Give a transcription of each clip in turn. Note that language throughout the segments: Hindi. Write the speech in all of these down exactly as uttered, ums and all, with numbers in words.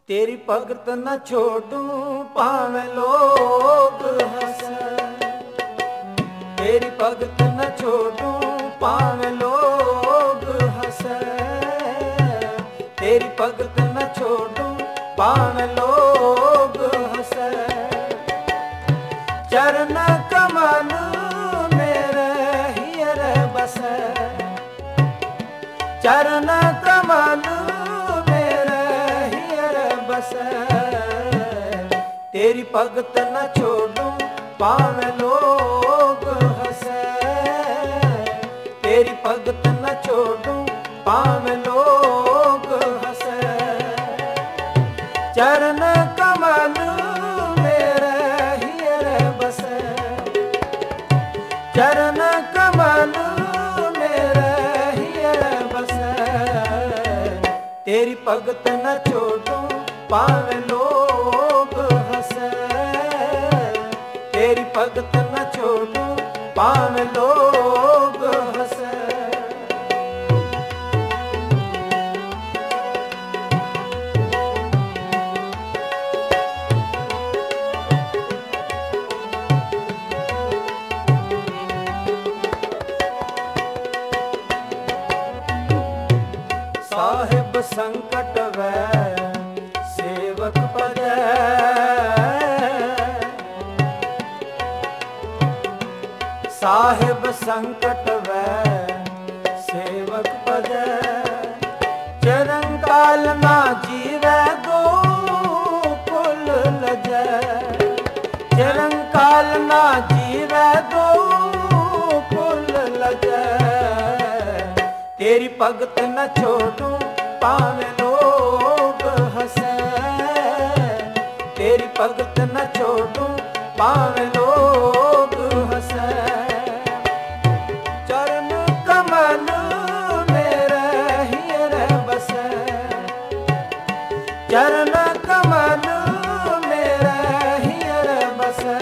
तेरी भगत न छोड़ूं भावें लोग हंसे, तेरी भगत न छोड़ूं भावें लोग हंसे, तेरी भगत न छोड़ूं भावें लोग हंसे। चरण कमल मेरे हियर बसे, चरण कमल तेरी भगत न छोड़ूं भावें लोग हंसे, तेरी भगत न छोड़ूं भावें लोग हंसे। चरण कमल मेरे हियर बसे, चरण कमल मेरे हियर बसे, तेरी भगत न छोड़ूं भावें लोग हंसे, तेरी भगत न छोड़ूं भावें लोग हंसे। साहिब संकट वै सेवक भजै, साहिब संकट वै सेवक भजै। चिरंकाल ना जीवै दो कुल लजै, चिरंकाल ना जीवै दो कुल लजै। तेरी भगत न छोड़ूं भावें लोग हंसे, तेरी भगत न छोड़ूं भावें लोग हंसे। चरण कमल मेरे हियर बसे, चरण कमल मेरे हियर बसे,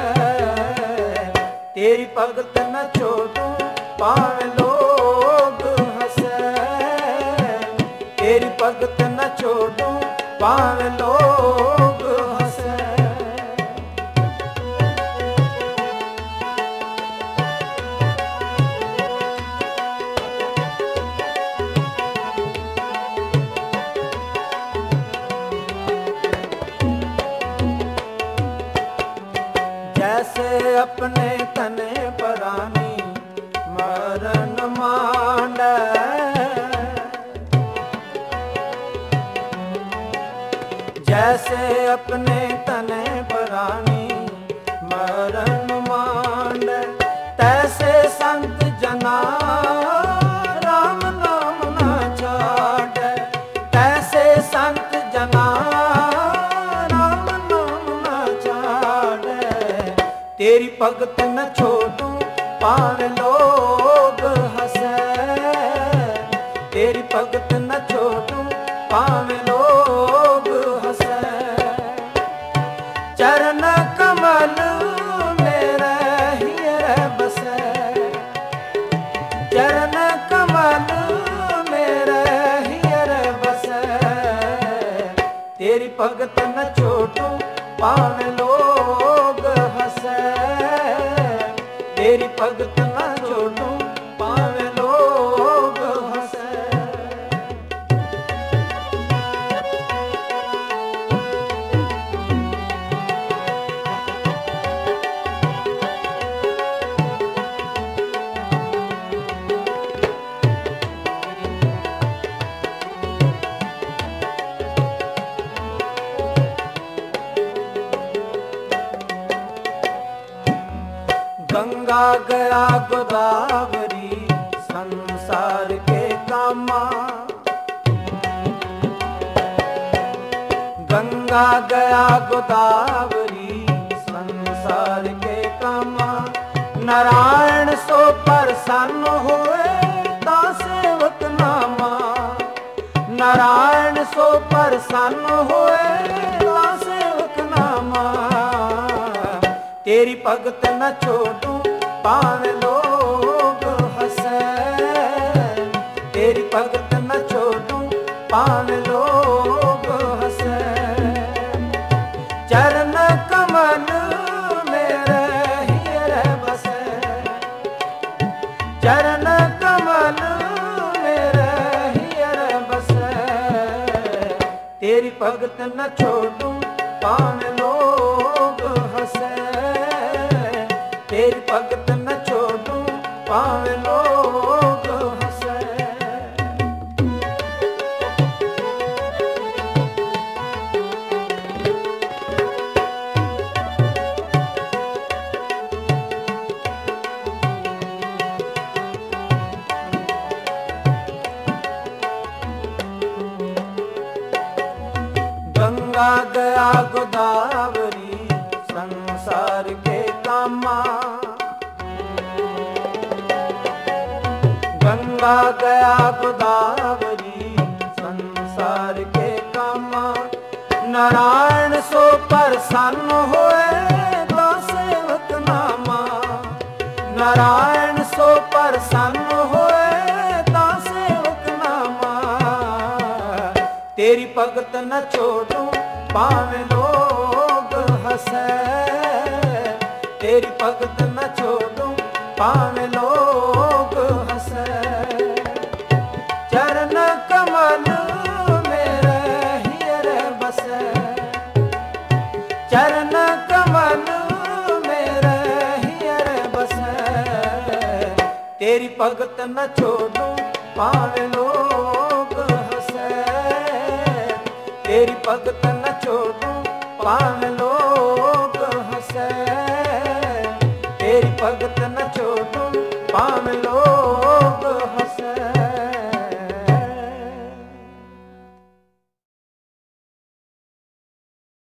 तेरी भगत न छोड़ूं भावें लोग हंसे, तेरी भगत न छोड़ूं भावें लोग हंसे। जैसे अपने तने परानी मरण मांडै, जैसे अपने तने परानी मरण मांडै, तैसे संत जना राम नाम न छाड़ै, तैसे संत जना राम नाम न छाड़ै। तेरी भगत न छोड़ूं भावें लोग हंसे, तेरी भगत न छोड़ूं भावें लोग हंसे। चरण कमल मेरे हियर बसे, चरण कमल मेरे हियर बसे, तेरी भगत न छोड़ूं भावें लोग हंसे, तेरी भगत न छोड़ूं भावें लोग हंसे। गंगा गया गोदावरी संसार के कामा, गंगा गया गोदावरी संसार के कामा। नारायण सो प्रसन्न होए ता सेवक नामा, नारायण सो प्रसन्न होए ता सेवक नामा। तेरी भगत न छोड़ूं भावें लोग हंसे, तेरी भगत न छोड़ूं भावें लोग हंसे। तेरी भगत न छोड़ूं पावे लोग हंसे, तेरी भगत न छोड़ूं पावे लोग हंसे। गंगा गया गोदावरी संसार के कामा, गंगा गया गोदावरी संसार के कामा। नारायण सो प्रसन्न होए तो सेवक नामा, नारायण सो प्रसन्न होए तो सेवक नामा। तेरी भगत न छोड़ूं पावे लोग हंसे, तेरी भगत न छोड़ूं पावे लोग हंसे। चरण कमल मेरे हियर बसे, चरण कमल मेरे हियर बसे। तेरी भगत न छोड़ूं पावे लोग हंसे, तेरी भगत न छोड़ूं पावे लोग